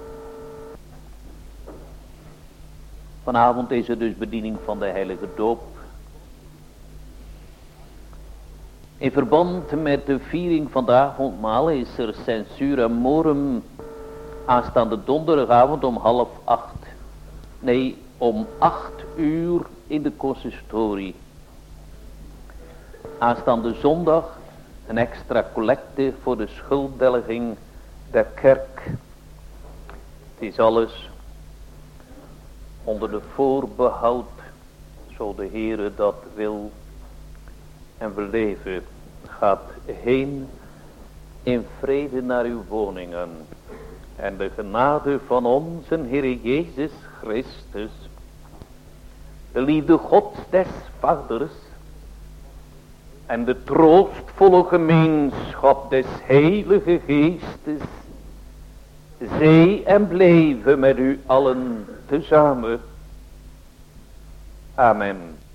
Vanavond is er dus bediening van de heilige doop. In verband met de viering van de avondmaal is er censura morum aanstaande donderdagavond om half acht. Nee, om acht uur in de consistorie. Aanstaande zondag een extra collecte voor de schulddelging der kerk. Het is alles onder de voorbehoud, zo de Heere dat wil. En we leven, gaat heen in vrede naar uw woningen. En de genade van onze Heer Jezus Christus, de liefde Gods des Vaders en de troostvolle gemeenschap des Heilige Geestes, zij en blijven met u allen tezamen. Amen.